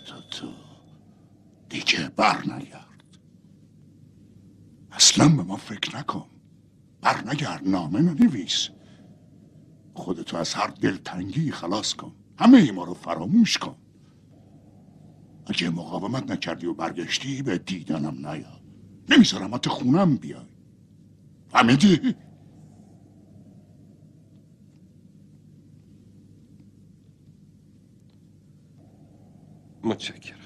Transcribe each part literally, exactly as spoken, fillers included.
تو تو دیگه بر نگرد. اصلا به ما فکر نکن. بر نگرد، نامه ننویس. خودتو از هر دلتنگی خلاص کن. همه ای ما رو فراموش کن. اگه مقاومت نکردی و برگشتی به دیدنم نیا. نمیذارم حتی خونم بیای. فهمیدی؟ متشکرم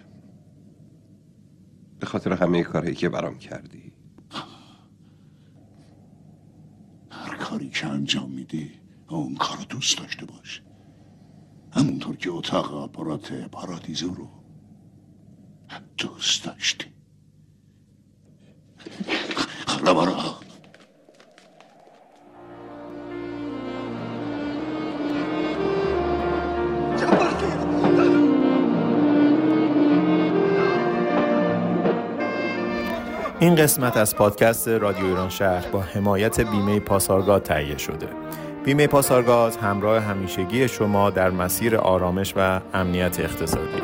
به خاطر همه کاری که برام کردی. هر کاری که انجام میدی اون کارو دوست داشته باش، همونطور که اتاق آپارات پارادیزو رو دوست داشتی. خلا برا این قسمت از پادکست رادیو ایران شهر با حمایت بیمه پاسارگاد تهیه شده. بیمه پاسارگاد همراه همیشگی شما در مسیر آرامش و امنیت اقتصادی.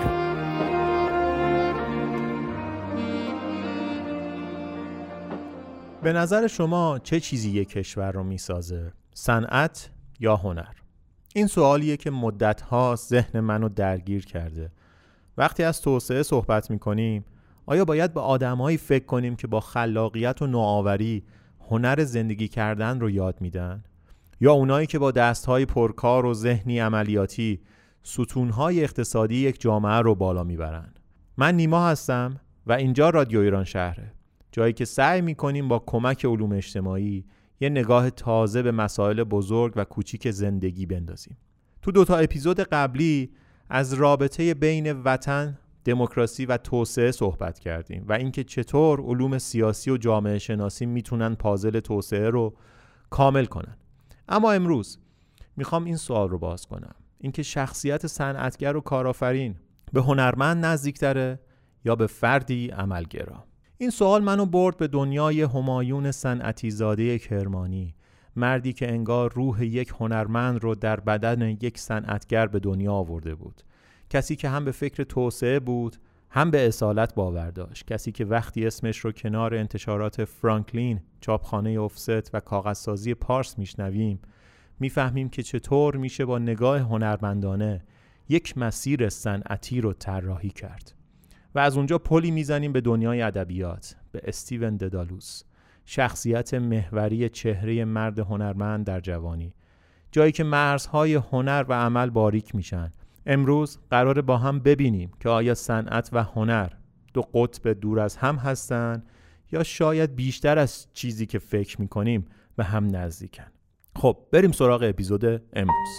به نظر شما چه چیزی یک کشور رو میسازه؟ صنعت یا هنر؟ این سوالیه که مدت‌ها ذهن منو درگیر کرده. وقتی از توسعه صحبت می‌کنیم، آیا باید به آدمایی فکر کنیم که با خلاقیت و نوآوری هنر زندگی کردن رو یاد میدن؟ یا اونایی که با دست‌های پرکار و ذهنی عملیاتی ستون‌های اقتصادی یک جامعه رو بالا میبرن؟ من نیما هستم و اینجا رادیو ایران شهره، جایی که سعی میکنیم با کمک علوم اجتماعی یه نگاه تازه به مسائل بزرگ و کوچیک زندگی بندازیم. تو دوتا اپیزود قبلی از رابطه بین وطن، دموکراسی و توسعه صحبت کردیم و اینکه چطور علوم سیاسی و جامعه شناسی میتونن پازل توسعه رو کامل کنن. اما امروز میخوام این سوال رو باز کنم، اینکه شخصیت صنعتگر و کارآفرین به هنرمند نزدیکتره یا به فردی عملگرا؟ این سوال منو برد به دنیای همایون صنعتی زاده کرمانی، مردی که انگار روح یک هنرمند رو در بدن یک صنعتگر به دنیا آورده بود. کسی که هم به فکر توسعه بود، هم به اصالت باور داشت. کسی که وقتی اسمش رو کنار انتشارات فرانکلین، چاپخانه افست و کاغذسازی پارس میشنویم، میفهمیم که چطور میشه با نگاه هنرمندانه یک مسیر صنعتی رو طراحی کرد. و از اونجا پلی میزنیم به دنیای ادبیات، به استیون ددالوس، شخصیت محوری چهره مرد هنرمند در جوانی، جایی که مرزهای هنر و عمل باریک میشن. امروز قراره با هم ببینیم که آیا صنعت و هنر دو قطب دور از هم هستن یا شاید بیشتر از چیزی که فکر میکنیم به هم نزدیکن. خب بریم سراغ اپیزود امروز.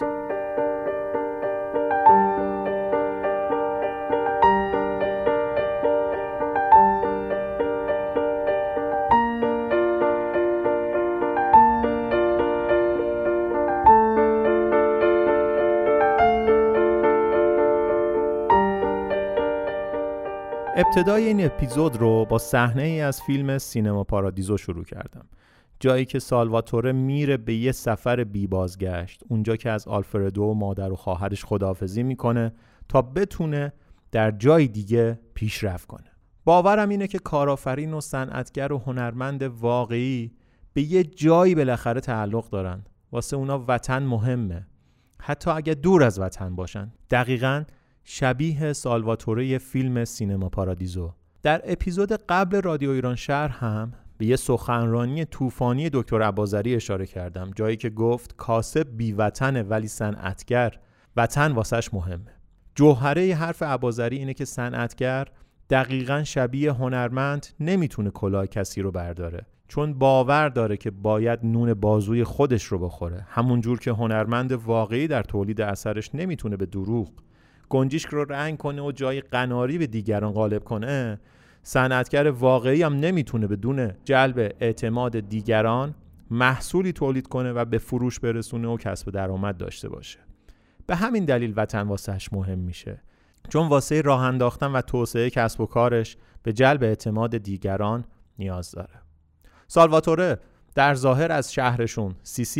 ابتدای این اپیزود رو با صحنه ای از فیلم سینما پارادیزو شروع کردم، جایی که سالواتوره میره به یه سفر بی بازگشت، اونجا که از آلفردو و مادر و خواهرش خداحافظی میکنه تا بتونه در جای دیگه پیشرفت کنه. باورم اینه که کارآفرین و صنعتگر و هنرمند واقعی به یه جایی بالاخره تعلق دارن. واسه اونا وطن مهمه، حتی اگه دور از وطن باشن. دقیقاً شبیه سالواتوره فیلم سینما پارادیزو. در اپیزود قبل رادیو ایران شهر هم به یه سخنرانی طوفانی دکتر عبازری اشاره کردم، جایی که گفت کاسب بی وطنه ولی صنعتگر وطن واسش مهمه. جوهره حرف عبازری اینه که صنعتگر دقیقاً شبیه هنرمند نمیتونه کلاه کسی رو برداره، چون باور داره که باید نون بازوی خودش رو بخوره. همون جور که هنرمند واقعی در تولید اثرش نمیتونه به دروغ گنجشک رو رنگ کنه و جای قناری به دیگران غالب کنه، صنعتگر واقعی هم نمیتونه بدون جلب اعتماد دیگران محصولی تولید کنه و به فروش برسونه و کسب درآمد داشته باشه. به همین دلیل وطن واسهش مهم میشه، چون واسه راه انداختن و توسعه کسب و کارش به جلب اعتماد دیگران نیاز داره. سالواتوره در ظاهر از شهرشون سیسیل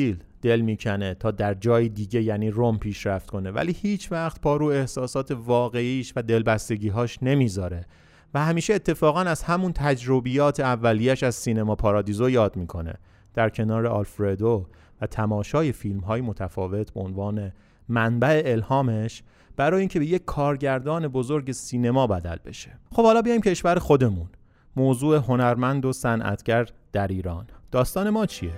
دل میکنه تا در جای دیگه یعنی روم پیشرفت کنه، ولی هیچ وقت پا رو احساسات واقعیش و دلبستگیهاش نمیذاره و همیشه اتفاقا از همون تجربیات اولیش از سینما پارادیزو یاد میکنه، در کنار آلفردو و تماشای فیلم‌های متفاوت به عنوان منبع الهامش برای اینکه به یک کارگردان بزرگ سینما بدل بشه. خب حالا بیایم کشور خودمون. موضوع هنرمند و صنعتگر در ایران. داستان ما چیه؟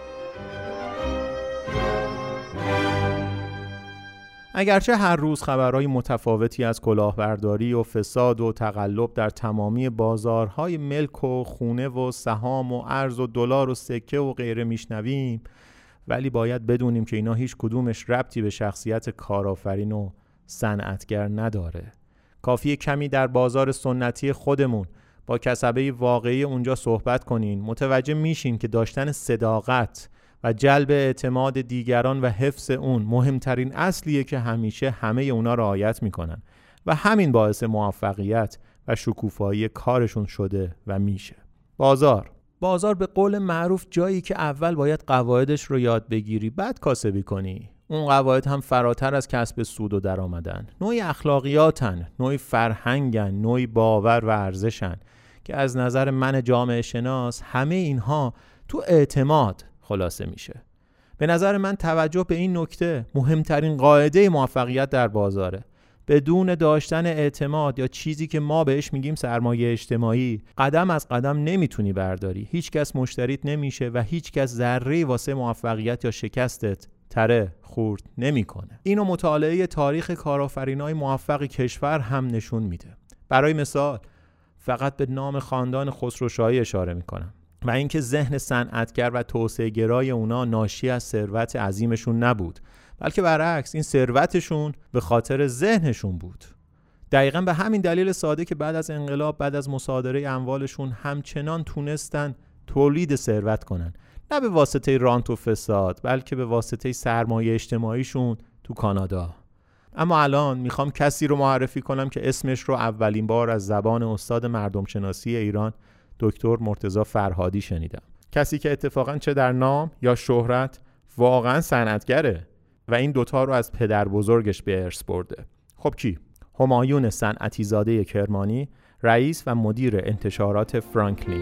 اگرچه هر روز خبرهای متفاوتی از کلاهبرداری و فساد و تقلب در تمامی بازارهای ملک و خونه و سهام و ارز و دلار و سکه و غیره میشنویم، ولی باید بدونیم که اینا هیچ کدومش ربطی به شخصیت کارآفرین و صنعتگر نداره. کافیه کمی در بازار سنتی خودمون با کسبه واقعی اونجا صحبت کنین، متوجه میشین که داشتن صداقت و جلب اعتماد دیگران و حفظ اون مهمترین اصلیه که همیشه همه اونا رعایت میکنن و همین باعث موفقیت و شکوفایی کارشون شده و میشه. بازار بازار به قول معروف جایی که اول باید قواعدش رو یاد بگیری بعد کاسبی کنی. اون قواعد هم فراتر از کسب سود و درآمدن، نوعی اخلاقیاتن، نوعی فرهنگن، نوعی باور و ارزشن که از نظر من جامعه شناس همه اینها تو اعتماد خلاصه میشه. به نظر من توجه به این نکته مهمترین قاعده موفقیت در بازاره. بدون داشتن اعتماد یا چیزی که ما بهش میگیم سرمایه اجتماعی، قدم از قدم نمیتونی برداری. هیچ کس مشتریت نمیشه و هیچ کس ذره واسه موفقیت یا شکستت تره خورد نمیکنه. اینو مطالعه تاریخ کارآفرینای موفق کشور هم نشون میده. برای مثال فقط به نام خاندان خسروشاهی اشاره میکنم و اینکه ذهن صنعتگر و توسعه گرای اونا ناشی از ثروت عظیمشون نبود، بلکه برعکس این ثروتشون به خاطر ذهنشون بود. دقیقاً به همین دلیل ساده که بعد از انقلاب، بعد از مصادره اموالشون همچنان تونستن تولید ثروت کنن، نه به واسطه رانت و فساد بلکه به واسطه سرمایه اجتماعیشون تو کانادا. اما الان میخوام کسی رو معرفی کنم که اسمش رو اولین بار از زبان استاد مردم شناسی ایران دکتر مرتضی فرهادی شنیدم. کسی که اتفاقاً چه در نام یا شهرت واقعاً صنعتگره و این دوتا رو از پدر بزرگش به ارث برده. خب کی؟ همایون صنعتی زاده کرمانی، رئیس و مدیر انتشارات فرانکلین.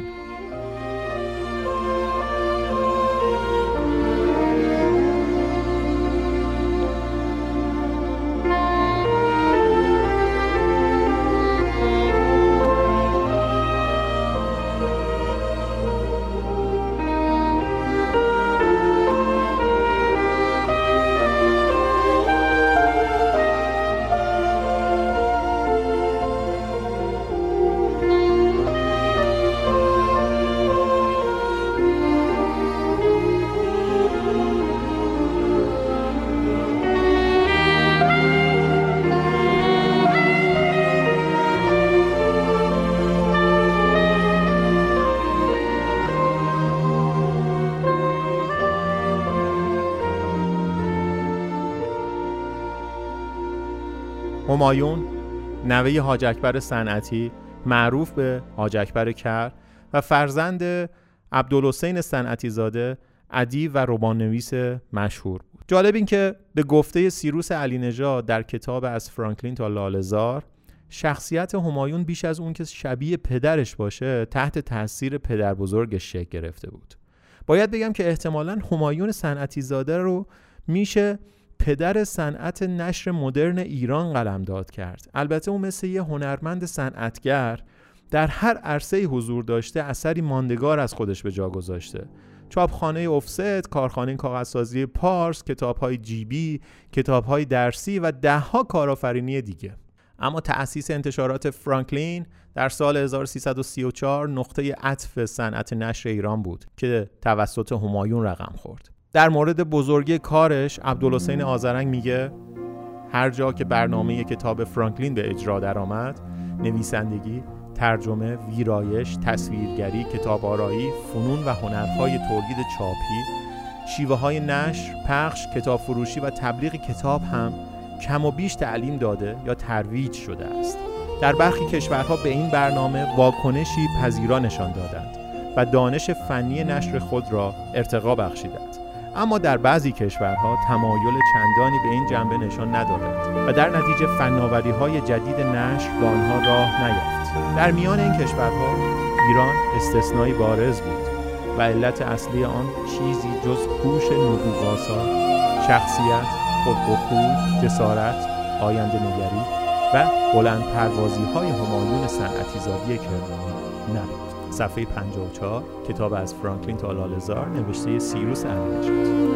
همایون نوه حاج اکبر صنعتی معروف به حاج اکبر کر و فرزند عبدالحسین صنعتی زاده ادیب و رمان‌نویس مشهور بود. جالب این که به گفته سیروس علی نژاد در کتاب از فرانکلین تا لاله‌زار، شخصیت همایون بیش از اون که شبیه پدرش باشه تحت تاثیر پدر بزرگش شکل گرفته بود. باید بگم که احتمالاً همایون صنعتی زاده رو میشه پدر صنعت نشر مدرن ایران قلمداد کرد. البته اون مثل یه هنرمند صنعتگر در هر عرصه‌ای حضور داشته، اثری ماندگار از خودش به جا گذاشته. چاپخانه افست، کارخانه کاغذسازی پارس، کتاب‌های جیبی، کتاب‌های درسی و ده‌ها کارآفرینی دیگه. اما تأسیس انتشارات فرانکلین در سال هزار و سیصد و سی و چهار نقطه عطف صنعت نشر ایران بود که توسط همایون رقم خورد. در مورد بزرگی کارش عبدالحسین آذرنگ میگه هر جا که برنامه کتاب فرانکلین به اجرا درآمد، نویسندگی، ترجمه، ویرایش، تصویرگری، کتاب آرایی، فنون و هنرهای تولید چاپی، شیوه های نشر، پخش، کتاب فروشی و تبلیغ کتاب هم کم و بیش تعلیم داده یا ترویج شده است. در برخی کشورها به این برنامه واکنشی پذیرا نشان دادند و دانش فنی نشر خود را ارتقا بخشیدند. اما در بعضی کشورها تمایل چندانی به این جنبه نشان ندادند و در نتیجه فناوری‌های جدید نشر به آنها راه نیافت. در میان این کشورها ایران استثنایی بارز بود و علت اصلی آن چیزی جز هوش نبوغاسا، شخصیت، خودبخوی، جسارت، آینده نگری و بلند پروازی های همایون صنعتی زاده کرمانی نبود. صفحه پنجاه و چهار، کتاب از فرانکلین تا لاله‌زار، نوشته سیروس امیرنژاد.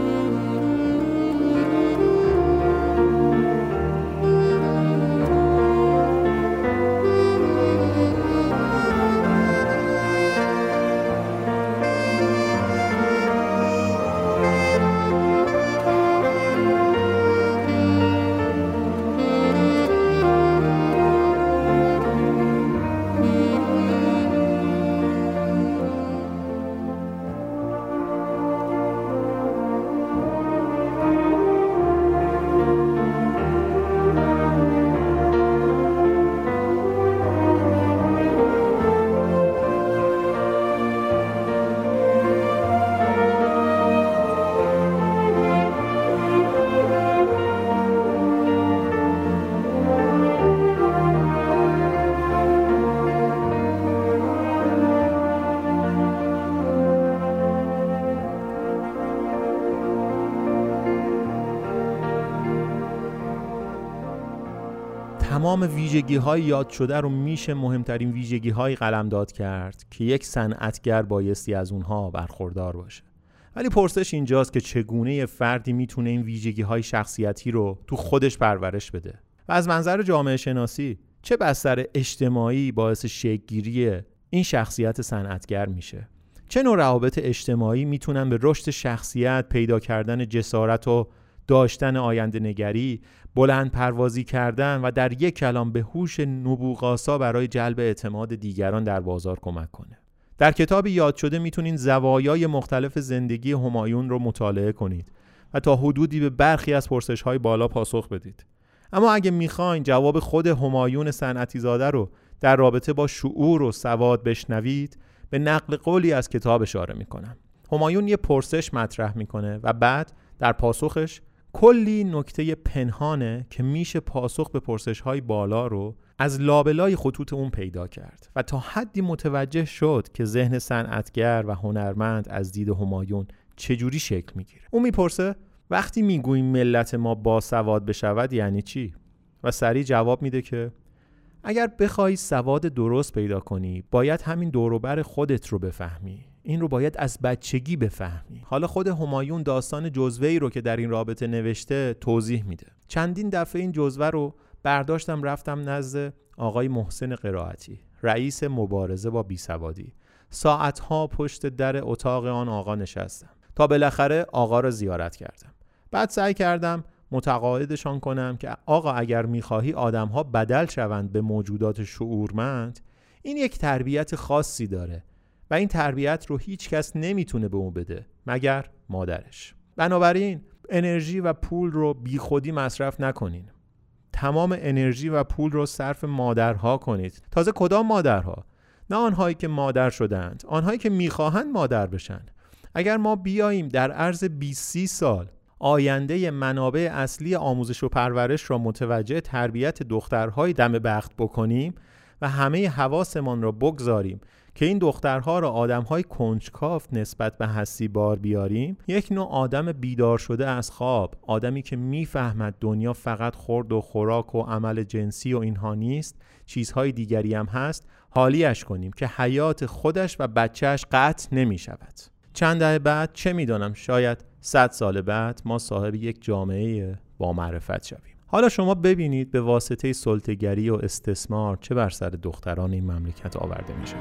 تمام ویژگی‌های یاد شده رو میشه مهمترین ویژگی‌های قلمداد کرد که یک صنعتگر بایستی از اونها برخوردار باشه. ولی پرسش اینجاست که چگونه فردی میتونه این ویژگی‌های شخصیتی رو تو خودش پرورش بده؟ و از منظر جامعه شناسی چه بستر اجتماعی باعث شکل‌گیری این شخصیت صنعتگر میشه؟ چه نوع روابط اجتماعی میتونن به رشد شخصیت، پیدا کردن جسارت و داشتن آینده نگری، بلند پروازی کردن و در یک کلام به هوش نبوغاسا برای جلب اعتماد دیگران در بازار کمک کنه؟ در کتاب یاد شده میتونین زوایای مختلف زندگی همایون رو مطالعه کنید و تا حدودی به برخی از پرسش‌های بالا پاسخ بدید. اما اگه میخواین جواب خود همایون صنعتی زاده رو در رابطه با شعور و سواد بشنوید، به نقل قولی از کتاب اشاره میکنم. همایون یه پرسش مطرح میکنه و بعد در پاسخش کلی نکته پنهانه که میشه پاسخ به پرسش‌های بالا رو از لابلای خطوط اون پیدا کرد و تا حدی متوجه شد که ذهن صنعتگر و هنرمند از دید همایون چجوری شکل میگیره. اون میپرسه وقتی میگوییم ملت ما باسواد بشود یعنی چی؟ و سریع جواب میده که اگر بخوای سواد درست پیدا کنی باید همین دور و بر خودت رو بفهمی. این رو باید از بچگی بفهمی. حالا خود همایون داستان جزوه‌ای رو که در این رابطه نوشته توضیح میده. چندین دفعه این جزوه رو برداشتم رفتم نزد آقای محسن قرائتی، رئیس مبارزه با بیسوادی. ساعتها پشت در اتاق آن آقا نشستم تا بالاخره آقا رو زیارت کردم. بعد سعی کردم متقاعدشان کنم که آقا اگر میخواهی آدمها بدل شوند به موجودات شعورمند، این یک تربیت خاصی داره و این تربیت رو هیچ کس نمیتونه به اون بده مگر مادرش. بنابراین انرژی و پول رو بی خودی مصرف نکنین. تمام انرژی و پول رو صرف مادرها کنید. تازه کدام مادرها؟ نه آنهایی که مادر شدند، آنهایی که میخواهند مادر بشن. اگر ما بیاییم در عرض بیست سی سال آینده منابع اصلی آموزش و پرورش را متوجه تربیت دخترهای دم بخت بکنیم و همه حواسمان را بگذاریم که این دخترها را آدمهای کنجکاو نسبت به هستی بار بیاریم، یک نوع آدم بیدار شده از خواب، آدمی که میفهمد دنیا فقط خورد و خوراک و عمل جنسی و اینها نیست، چیزهای دیگری هم هست، حالیش کنیم که حیات خودش و بچهش قطع نمی شود. چند دهه بعد چه میدانم، شاید صد سال بعد ما صاحب یک جامعه با معرفت شویم. حالا شما ببینید به واسطه سلطه‌گری و استثمار چه بر سر دختران این مملکت آورده میشه.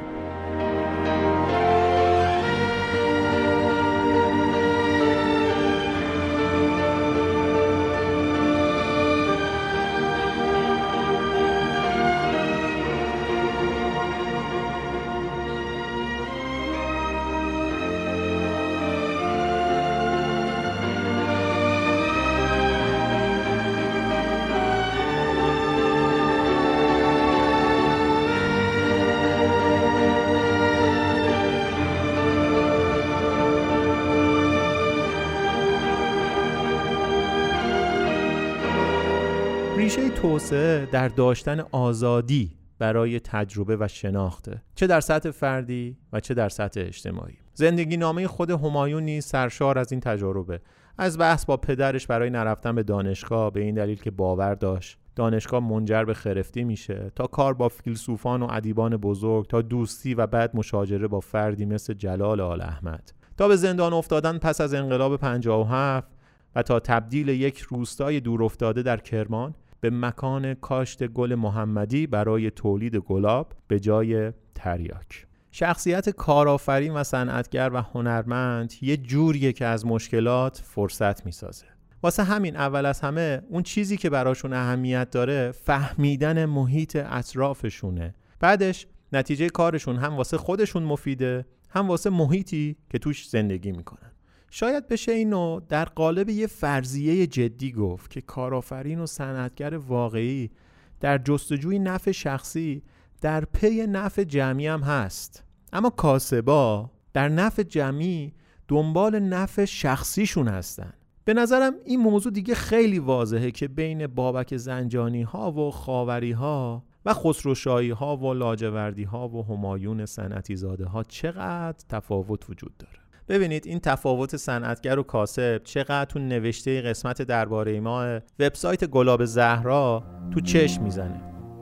ریشه توسعه در داشتن آزادی برای تجربه و شناخته، چه در سطح فردی و چه در سطح اجتماعی. زندگی نامه خود همایون نیز سرشار از این تجربه، از بحث با پدرش برای نرفتن به دانشگاه به این دلیل که باور داشت دانشگاه منجر به خرفتی میشه، تا کار با فیلسوفان و ادیبان بزرگ، تا دوستی و بعد مشاجره با فردی مثل جلال آل احمد، تا به زندان افتادن پس از انقلاب پنجاه و هفت و تا تبدیل یک روستای دور افتاده در کرمان به مکان کاشت گل محمدی برای تولید گلاب به جای تریاک. شخصیت کارآفرین و صنعتگر و هنرمند یه جوریه که از مشکلات فرصت میسازه. واسه همین اول از همه اون چیزی که براشون اهمیت داره فهمیدن محیط اطرافشونه. بعدش نتیجه کارشون هم واسه خودشون مفیده، هم واسه محیطی که توش زندگی میکنن. شاید بشه اینو در قالب یه فرضیه جدی گفت که کارآفرین و صنعتگر واقعی در جستجوی نفع شخصی در پی نفع جمعی هم هست، اما کاسبا در نفع جمعی دنبال نفع شخصیشون هستن. به نظرم این موضوع دیگه خیلی واضحه که بین بابک زنجانی ها و خاوری ها و خسروشاهی ها و لاجوردی ها و همایون صنعتی زاده ها چقدر تفاوت وجود داره. ببینید این تفاوت صنعتگر و کاسب چقدر تو نوشته قسمت درباره ما وبسایت گلاب زهرا تو چشم میزنه.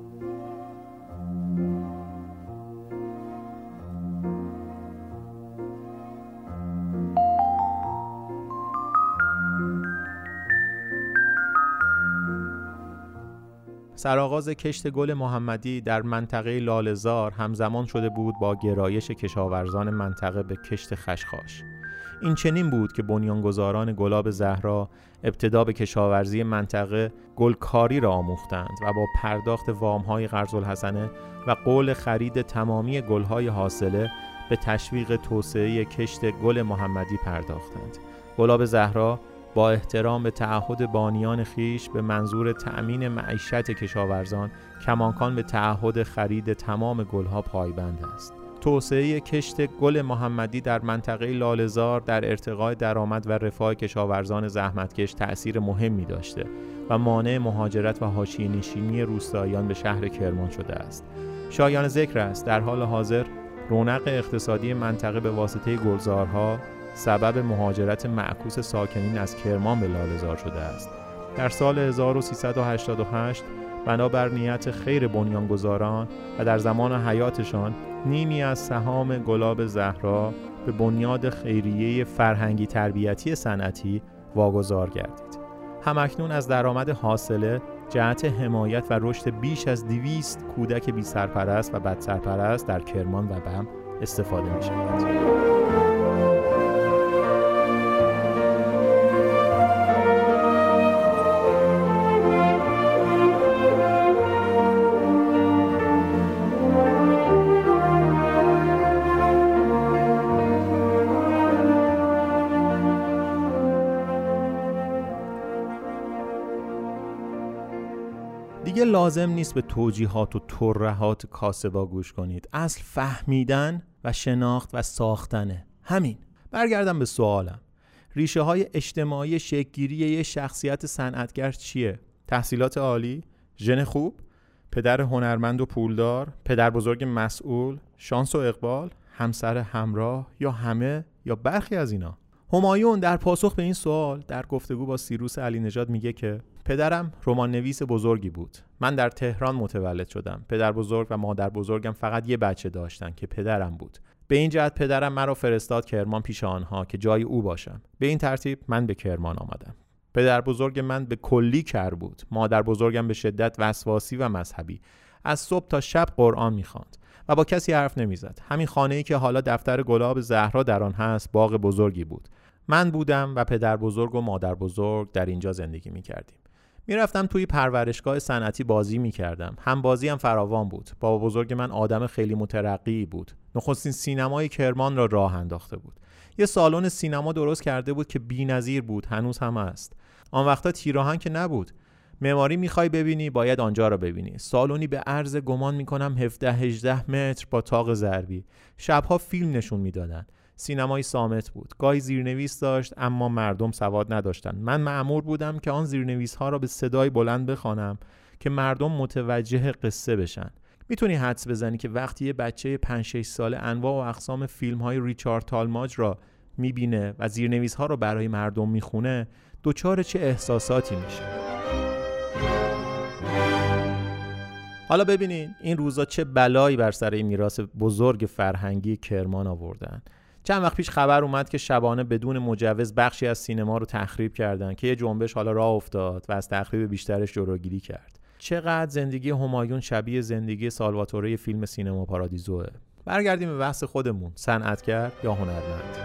سرآغاز کشت گل محمدی در منطقه لاله‌زار همزمان شده بود با گرایش کشاورزان منطقه به کشت خشخاش. این چنین بود که بنیانگذاران گلاب زهرا ابتدا به کشاورزی منطقه گلکاری را آموختند و با پرداخت وام‌های قرض‌الحسنه و قول خرید تمامی گل‌های حاصله به تشویق توسعه کشت گل محمدی پرداختند. گلاب زهرا با احترام به تعهد بانیان خیش به منظور تأمین معیشت کشاورزان کماکان به تعهد خرید تمام گلها پایبند است. توسعه کشت گل محمدی در منطقه لاله‌زار در ارتقاء درآمد و رفاه کشاورزان زحمتکش تأثیر مهمی داشته و مانع مهاجرت و حاشیه‌نشینی روستاییان به شهر کرمان شده است. شایان ذکر است در حال حاضر رونق اقتصادی منطقه به واسطه گلزارها سبب مهاجرت معکوس ساکنین از کرمان به لاله‌زار شده است. در سال هزار و سیصد و هشتاد و هشت بنابر نیت خیر بنیانگذاران و در زمان حیاتشان نیمی از سهام گلاب زهرا به بنیاد خیریه فرهنگی تربیتی صنعتی واگذار گردید. همکنون از درآمد حاصله جهت حمایت و رشد بیش از دویست کودک بی سرپرست و بد سرپرست در کرمان و بم استفاده می شود. دیگه لازم نیست به توجیهات و ترهات کاسبا گوش کنید. اصل فهمیدن و شناخت و ساختنه. همین. برگردم به سوالم. ریشه های اجتماعی شکل‌گیری یه شخصیت صنعتگر چیه؟ تحصیلات عالی؟ ژن خوب؟ پدر هنرمند و پولدار؟ پدر بزرگ مسئول؟ شانس و اقبال؟ همسر همراه؟ یا همه؟ یا برخی از اینا؟ همایون در پاسخ به این سوال در گفتگو با سیروس علی نژاد میگه که پدرم رمان نویس بزرگی بود. من در تهران متولد شدم. پدر بزرگ و مادر بزرگم فقط یه بچه داشتن که پدرم بود. به این جهت پدرم مرا فرستاد کرمان پیش آنها که جای او باشم. به این ترتیب من به کرمان آمدم. پدر بزرگ من به کلی کر بود. مادر بزرگم به شدت وسواسی و مذهبی. از صبح تا شب قرآن می‌خواند و با کسی حرف نمی‌زد. همین خانه‌ای که حالا دفتر گلاب زهرا در آن هست باغ بزرگی بود. من بودم و پدر بزرگ و مادر بزرگ در اینجا زندگی می‌کردیم. میرفتم توی پرورشگاه صنعتی بازی میکردم. هم بازی هم فراوان بود. بابا بزرگ من آدم خیلی مترقی بود. نخستین سینمای کرمان را راه انداخته بود. یه سالن سینما درست کرده بود که بی‌نظیر بود، هنوز هم هست. آن وقتا تیراهن که نبود. معماری میخوای ببینی باید آنجا را ببینی. سالونی به عرض گمان میکنم هفده هجده متر با طاق ضربی. شبها فیلم نشون میدادن. سینمای صامت بود. گاهی زیرنویس داشت اما مردم سواد نداشتند. من مأمور بودم که آن زیرنویس‌ها را به صدای بلند بخوانم که مردم متوجه قصه بشن. میتونی حدس بزنی که وقتی یه بچه پنج شش ساله انواع و اقسام فیلم‌های ریچارد تالماج را میبینه و زیرنویس‌ها را برای مردم میخونه، دوچار چه احساساتی میشه. حالا ببینین این روزا چه بلایی بر سر این میراث بزرگ فرهنگی کرمان آوردن. چند وقت پیش خبر اومد که شبانه بدون مجوز بخشی از سینما رو تخریب کردن که یه جنبش حالا راه افتاد و از تخریب بیشترش جلوگیری کرد. چقدر زندگی همایون شبیه زندگی سالواتوره فیلم سینما پارادیزوه. برگردیم به بحث خودمون، صنعتگر یا هنرمند.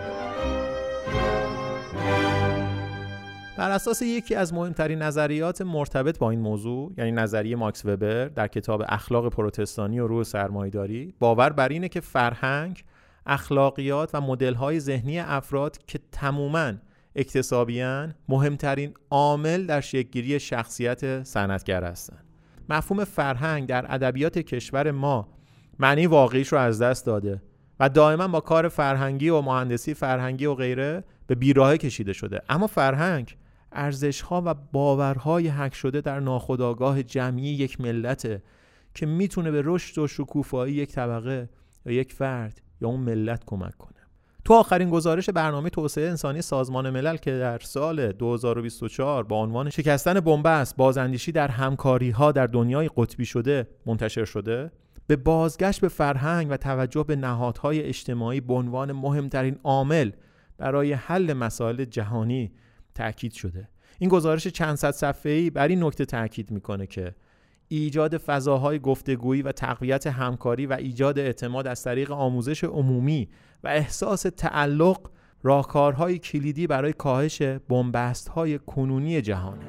بر اساس یکی از مهمترین نظریات مرتبط با این موضوع، یعنی نظریه ماکس وبر در کتاب اخلاق پروتستانی و روح سرمایه‌داری، باور بر اینه که فرهنگ، اخلاقیات و مدل‌های ذهنی افراد که تماماً اکتسابیان مهمترین عامل در شکل‌گیری شخصیت صنعتگر هستند. مفهوم فرهنگ در ادبیات کشور ما معنی واقعیش رو از دست داده و دائما با کار فرهنگی و مهندسی فرهنگی و غیره به بیراهه کشیده شده. اما فرهنگ ارزش‌ها و باورهای حک شده در ناخودآگاه جمعی یک ملته که میتونه به رشد و شکوفایی یک طبقه یا یک فرد یا اون ملت کمک کنه. تو آخرین گزارش برنامه توسعه انسانی سازمان ملل که در سال دو هزار و بیست و چهار با عنوان شکستن بن‌بست بازاندیشی در همکاری‌ها در دنیای قطبی شده منتشر شده، به بازگشت به فرهنگ و توجه به نهادهای اجتماعی به عنوان مهمترین عامل برای حل مسائل جهانی تأکید شده. این گزارش چند صد صفحه‌ای بر این نکته تأکید میکنه که ایجاد فضاهای گفتگویی و تقویت همکاری و ایجاد اعتماد از طریق آموزش عمومی و احساس تعلق راهکارهای کلیدی برای کاهش بن‌بست‌های کنونی جهانه.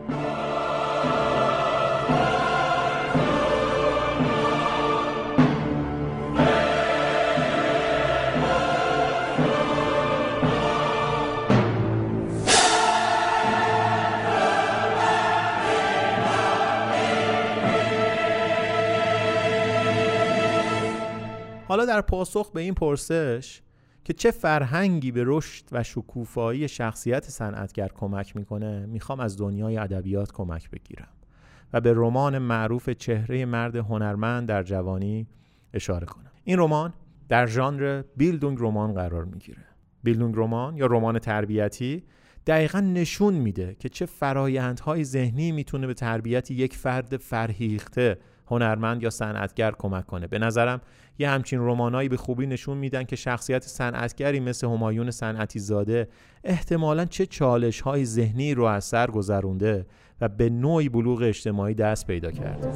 حالا در پاسخ به این پرسش که چه فرهنگی به رشد و شکوفایی شخصیت صنعتگر کمک میکنه، میخوام از دنیای ادبیات کمک بگیرم و به رمان معروف چهره مرد هنرمند در جوانی اشاره کنم. این رمان در ژانر بیلدونگ رمان قرار میگیره. بیلدونگ رمان یا رمان تربیتی دقیقاً نشون میده که چه فرایندهای ذهنی میتونه به تربیت یک فرد فرهیخته هنرمند یا صنعتگر کمک کنه. به نظرم یه همچین رمانایی به خوبی نشون میدن که شخصیت صنعتگری مثل همایون صنعتی زاده احتمالاً چه چالش‌های ذهنی رو از سر گذرونده و به نوعی بلوغ اجتماعی دست پیدا کرده.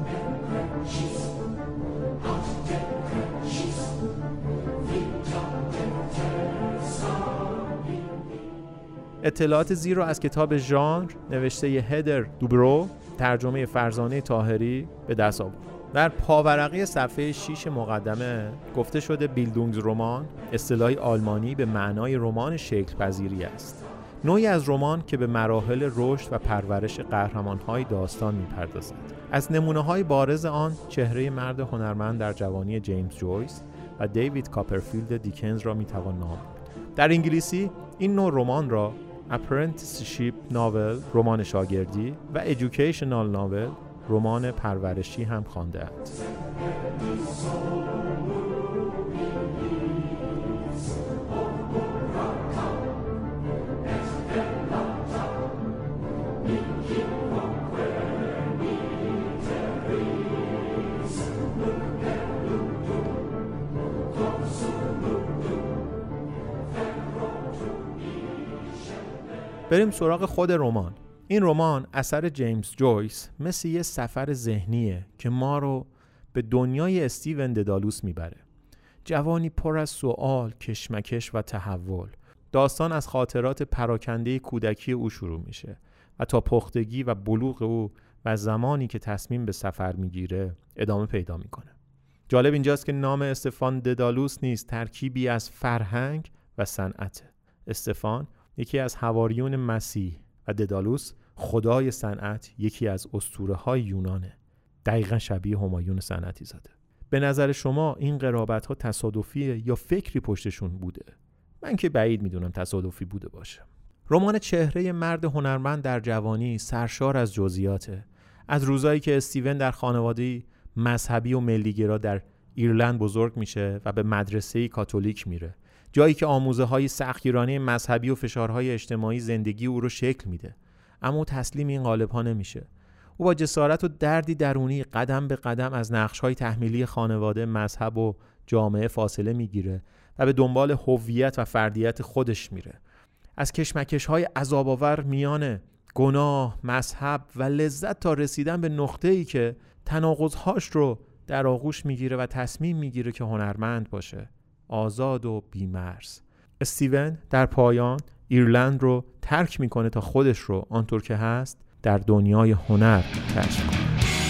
اطلاعات زیر رو از کتاب ژانر نوشته ی هدر دوبرو، ترجمه فرزانه طاهری به دست آورد. در پاورقی صفحه شش مقدمه گفته شده بیلدونگز رمان اصطلاحی آلمانی به معنای رمان شکل پذیری است. نوعی از رمان که به مراحل رشد و پرورش قهرمان‌های داستان می‌پردازد. از نمونه‌های بارز آن چهره مرد هنرمند در جوانی جیمز جویس و دیوید کاپرفیلد دیکنز را می‌توان نام برد. در انگلیسی این نوع رمان را apprenticeship ناول، رمان شاگردی، و educational ناول، رمان پرورشی هم خوانده‌اند. بریم سراغ خود رمان. این رمان اثر جیمز جویس مثل یه سفر ذهنیه که ما رو به دنیای استیون ددالوس میبره. جوانی پر از سوال، کشمکش و تحول. داستان از خاطرات پراکنده کودکی او شروع میشه و تا پختگی و بلوغ او و زمانی که تصمیم به سفر میگیره ادامه پیدا میکنه. جالب اینجاست که نام استفان ددالوس نیز ترکیبی از فرهنگ و صنعته. استفان یکی از حواریون مسیح و ددالوس خدای صنعت یکی از اسطوره‌های یونانه. دقیقاً شبیه همایون صنعتی زاده. به نظر شما این قرابت ها تصادفیه یا فکری پشتشون بوده؟ من که بعید میدونم تصادفی بوده باشه. رمان چهره مرد هنرمند در جوانی سرشار از جزئیاته. از روزایی که استیون در خانواده‌ای مذهبی و ملیگرا در ایرلند بزرگ میشه و به مدرسه‌ای کاتولیک میره، جایی که آموزه‌های سختگیرانه مذهبی و فشارهای اجتماعی زندگی او رو شکل میده، اما او تسلیم این قالب‌ها نمیشه. او با جسارت و دردی درونی قدم به قدم از نقش‌های تحمیلی خانواده، مذهب و جامعه فاصله میگیره و به دنبال هویت و فردیت خودش میره. از کشمکش‌های عذاب‌آور میان گناه، مذهب و لذت تا رسیدن به نقطه‌ای که تناقض‌هاش رو در آغوش میگیره و تصمیم میگیره که هنرمند باشه، آزاد و بی‌مرز. استیون در پایان ایرلند رو ترک میکنه تا خودش رو آنطور که هست در دنیای هنر کشف کنه.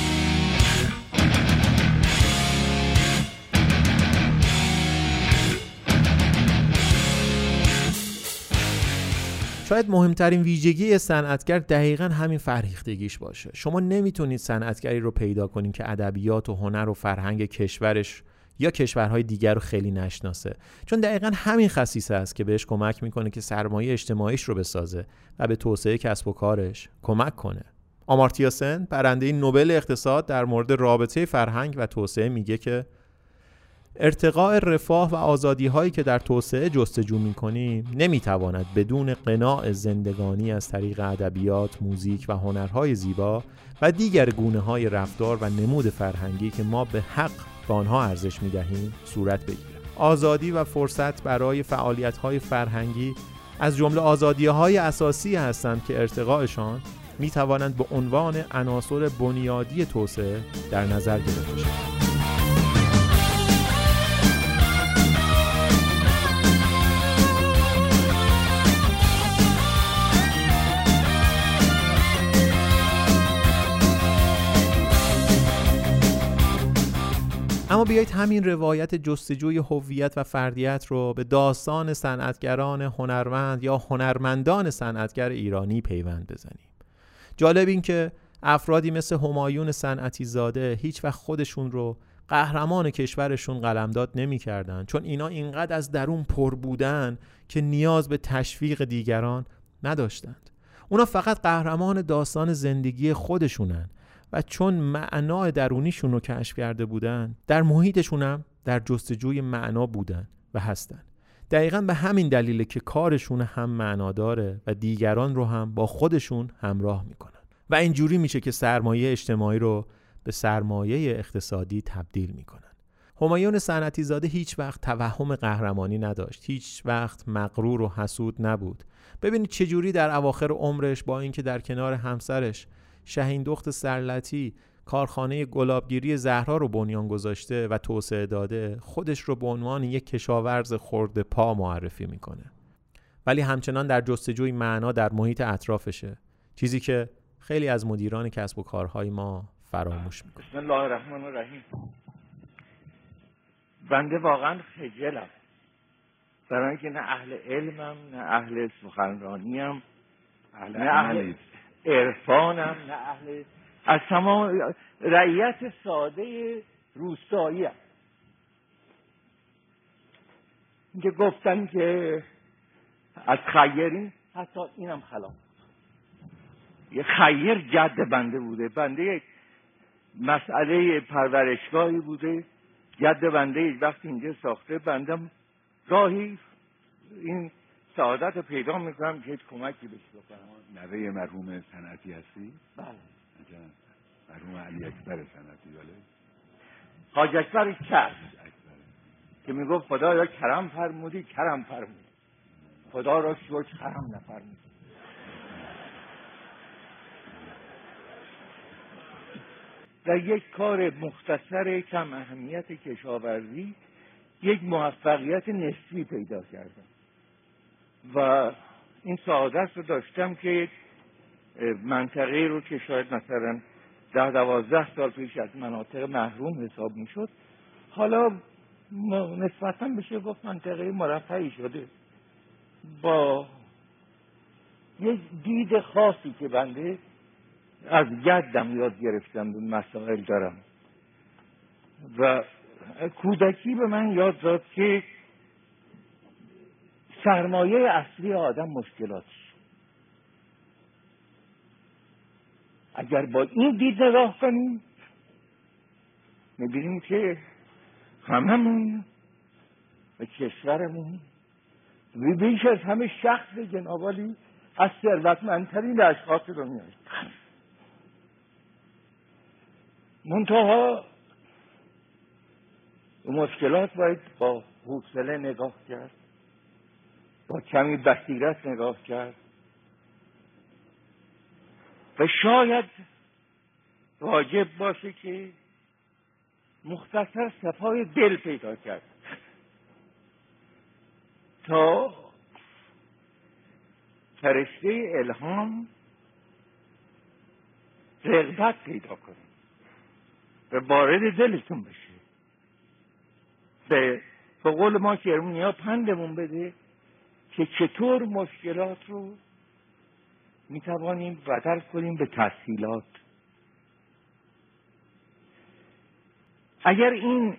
شاید مهمترین ویژگی صنعتگر دقیقاً همین فرهیختگیش باشه. شما نمیتونید صنعتگری رو پیدا کنید که ادبیات و هنر و فرهنگ کشورش یا کشورهای دیگر رو خیلی نشناسه، چون دقیقاً همین خصیصه است که بهش کمک میکنه که سرمایه اجتماعیش رو بسازه و به توسعه کسب و کارش کمک کنه. آمارتیا سن، برنده نوبل اقتصاد، در مورد رابطه فرهنگ و توسعه میگه که ارتقاء رفاه و آزادی هایی که در توسعه جستجو می‌کنیم نمی‌تواند بدون قناع زندگانی از طریق ادبیات، موزیک و هنرهای زیبا و دیگر گونه‌های رفتار و نمود فرهنگی که ما به حق به آنها ارزش می‌دهیم صورت بگیرد. آزادی و فرصت برای فعالیت‌های فرهنگی از جمله آزادی‌های اساسی هستند که ارتقاءشان می‌توانند به عنوان عناصر بنیادی توسعه در نظر گرفته شوند. اما بیایید همین روایت جستجوی هویت و فردیت رو به داستان صنعتگران هنرمند یا هنرمندان صنعتگر ایرانی پیوند بزنیم. جالب این که افرادی مثل همایون صنعتی زاده هیچ وقت خودشون رو قهرمان کشورشون قلمداد نمی کردن، چون اینا اینقدر از درون پر بودن که نیاز به تشویق دیگران نداشتند. اونا فقط قهرمان داستان زندگی خودشونن و چون معنا درونیشون رو کشف کرده بودن، در محیطشون هم در جستجوی معنا بودن و هستن. دقیقاً به همین دلیله که کارشون هم معنا داره و دیگران رو هم با خودشون همراه میکنن و اینجوری میشه که سرمایه اجتماعی رو به سرمایه اقتصادی تبدیل میکنن. همایون صنعتی زاده هیچ وقت توهم قهرمانی نداشت، هیچ وقت مغرور و حسود نبود. ببینید چجوری در اواخر عمرش با اینکه در کنار همسرش شهیندخت سرلتی کارخانه گلابگیری زهرا رو بنیان گذاشته و توسعه داده، خودش رو به عنوان یک کشاورز خرده پا معرفی میکنه، ولی همچنان در جستجوی معنا در محیط اطرافشه، چیزی که خیلی از مدیران کسب و کارهای ما فراموش میکنه. بسم الله الرحمن الرحیم. بنده واقعا خجلم، برای اینکه نه اهل علمم، نه اهل سخنرانیم، نه اهل عرفانم، نه اهل از تمام رعیت ساده روستایی هم. اینکه گفتن که از خیرین، حتی اینم خلاف. یه خیر جد بنده بوده، بنده یک مسئله پرورشگاهی بوده، جد بنده وقتی اینجا ساخته، بندم راهی این سعادت رو پیدا میکنم که هیچ کمکی بهش بکنم. نوه مرحوم صنعتی هستی؟ بله. مرحوم علی اکبر صنعتی. بله. حاج اکبر کرد که میگفت خدا را کرم فرمودی، کرم فرمودی، خدا را شکر کرم نفرمودی. در یک کار مختصر کم اهمیت کشاورزی یک موفقیت نسبی پیدا کردم و این سعادت رو داشتم که یک منطقه رو که شاید مثلا ده دوازده سال پیش از مناطق محروم حساب می شد، حالا نسبتاً بشه گفت منطقه مرفعی شده، با یک دید خاصی که بنده از جدم یاد گرفتم به مسائل دارم و کودکی به من یاد داد که سرمایه اصلی آدم مشکلاتش. اگر با این دید نگاه کنیم میبینیم که هممون و کشورمون و بیش از همه شخص جنابالی از ثروتمندترین اشخاص دنیاست. منتها مشکلات باید با حوصله نگاه کرد، با کمی بصیرت نگاه کرد و شاید واجب باشه که مختصر صفای دل پیدا کرد تا فرشته الهام رغبت پیدا کنه و وارد دلتون بشه. به به قول ما کرمونیا پندمون بده که چطور مشکلات رو میتوانیم بدل کنیم به تسهیلات. اگر این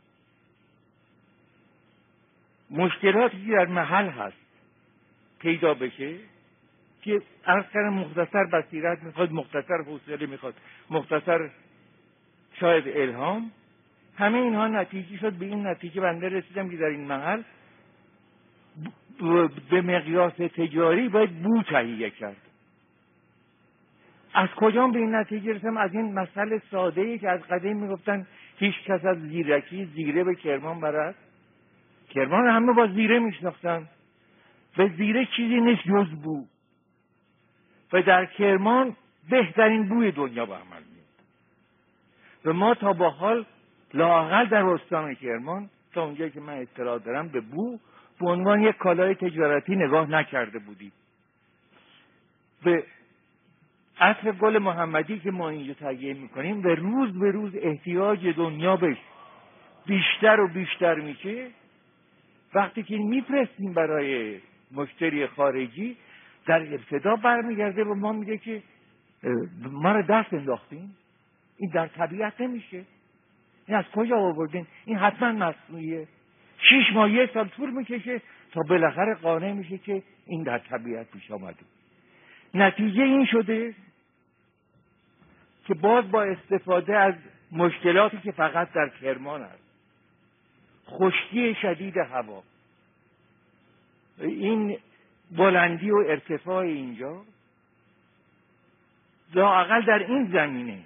مشکلاتی که در محل هست پیدا بشه که عرض کردم مختصر بصیرت میخواد، مختصر حوصله میخواد، مختصر شاید الهام، همه اینها نتیجه شد به این نتیجه بنده رسیدم که در این محل به مقیاس تجاری باید بو تهیه کرد. از کجا به این نتیجه رسیدم؟ از این مسئله ساده‌ای که از قدیم میگفتن هیچ کس از زیرکی زیره به کرمان برد. کرمان همه با زیره میشناختن و زیره چیزی نیست جز بو و در کرمان بهترین بوی دنیا به عمل میاد و ما تا با حال لااقل در استان کرمان تا اونجایی که من اطلاع دارم به بو به عنوان یک کالای تجارتی نگاه نکرده بودیم. به عطر گل محمدی که ما اینجا تهیه میکنیم و روز به روز احتیاج دنیا بهش بیشتر و بیشتر میشه، وقتی که میفرستیم برای مشتری خارجی در ابتدا برمیگرده و ما میگه که ما رو دست انداختیم، این در طبیعت نمیشه، این از کجا آوردین، این حتما مصنوعیه. شیش ماه یک سال طول میکشه تا بالاخره قانع میشه که این در طبیعت پیش آمده. نتیجه این شده که باز با استفاده از مشکلاتی که فقط در کرمان هست، خشکی شدید هوا، این بلندی و ارتفاع اینجا، لااقل در این زمینه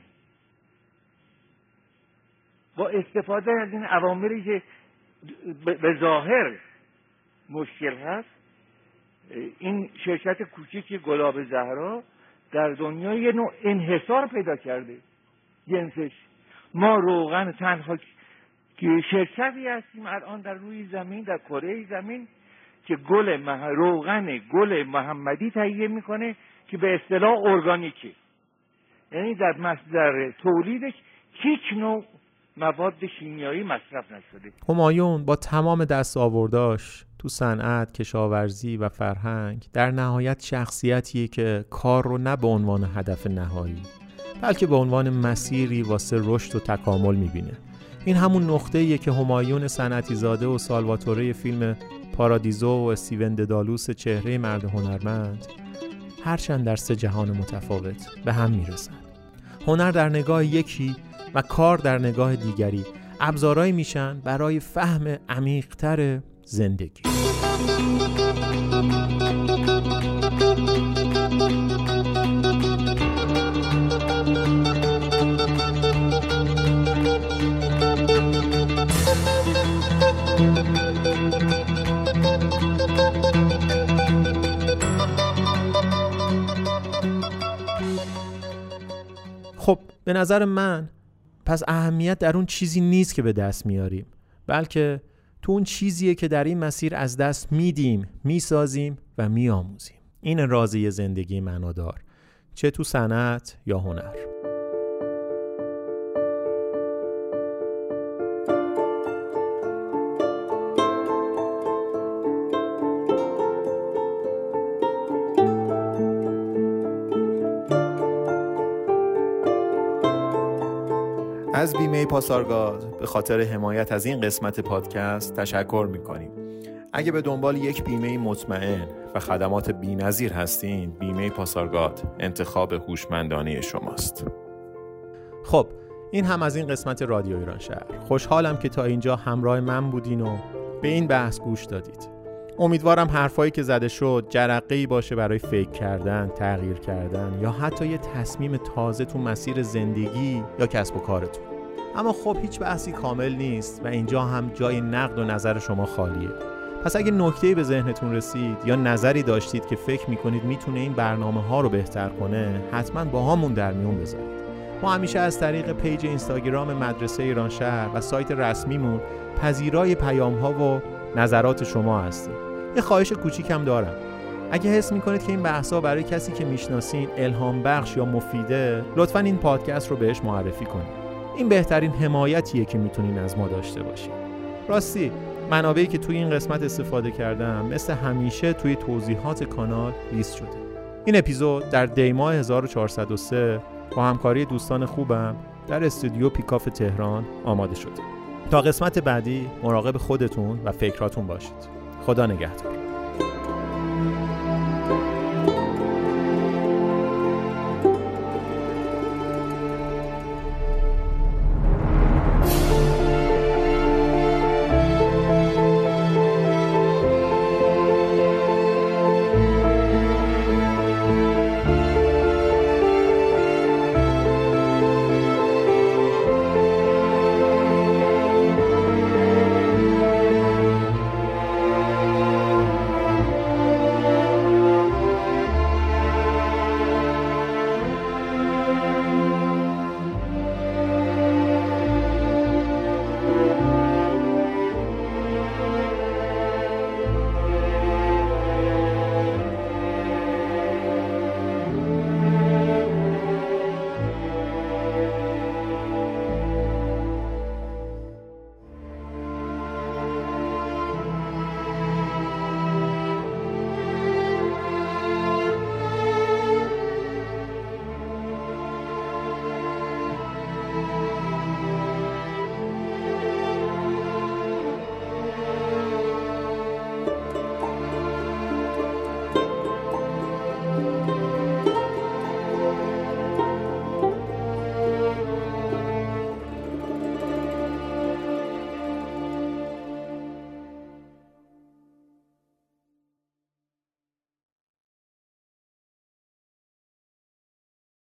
با استفاده از این عواملی که به ظاهر مشکل هست، این شرکت کوچیک گلاب زهرا در دنیا یه نوع انحصار پیدا کرده جنسش. ما روغن تنها که شرکتی هستیم الان در روی زمین، در کره زمین، که گل مح... روغن گل محمدی تهیه میکنه که به اصطلاح ارگانیکه، یعنی در مصدر تولیدش هیچ نوع مواد شیمیایی مصرف نشده. همایون با تمام دستاورداش تو صنعت، کشاورزی و فرهنگ در نهایت شخصیتیه که کار رو نه به عنوان هدف نهایی بلکه به عنوان مسیری واسه رشد و تکامل میبینه. این همون نقطه‌ایه که همایون صنعتی زاده و سالواتوره فیلم پارادیزو و استیون ددالوس چهره مرد هنرمند هرچند در سه جهان متفاوت به هم میرسن. هنر در نگاه یکی و کار در نگاه دیگری ابزارهایی میشن برای فهم عمیق‌تر زندگی. خب به نظر من پس اهمیت در اون چیزی نیست که به دست میاریم، بلکه تو اون چیزیه که در این مسیر از دست میدیم، میسازیم و میآموزیم. این رازی زندگی معنادار، چه تو صنعت یا هنر. از بیمه پاسارگاد به خاطر حمایت از این قسمت پادکست تشکر می‌کنیم. اگه به دنبال یک بیمه مطمئن و خدمات بی‌نظیر هستین، بیمه پاسارگاد انتخاب هوشمندانه شماست. خب این هم از این قسمت رادیو ایران شهر. خوشحالم که تا اینجا همراه من بودین و به این بحث گوش دادید. امیدوارم حرفایی که زده شد جرقه‌ای باشه برای فکر کردن، تغییر کردن یا حتی یه تصمیم تازه تو مسیر زندگی یا کسب و کارتون. اما خب هیچ بحثی کامل نیست و اینجا هم جای نقد و نظر شما خالیه. پس اگه نکته‌ای به ذهنتون رسید یا نظری داشتید که فکر می‌کنید میتونه این برنامه‌ها رو بهتر کنه، حتما با همون در میون بذارید. ما همیشه از طریق پیج اینستاگرام مدرسه ایران شهر و سایت رسمیمون پذیرای پیام‌ها و نظرات شما هستیم. یه خواهش کوچیکم دارم. اگه حس می‌کنید که این بحث‌ها برای کسی که میشناسین الهام بخش یا مفیده، لطفاً این پادکست رو بهش معرفی کنید. این بهترین حمایتیه که میتونین از ما داشته باشید. راستی منابعی که توی این قسمت استفاده کردم مثل همیشه توی توضیحات کانال لیست شده. این اپیزود در دی‌ماه هزار و چهارصد و سه با همکاری دوستان خوبم در استودیو پیکاف تهران آماده شده. تا قسمت بعدی مراقب خودتون و فکراتون باشید. خدا نگهدار.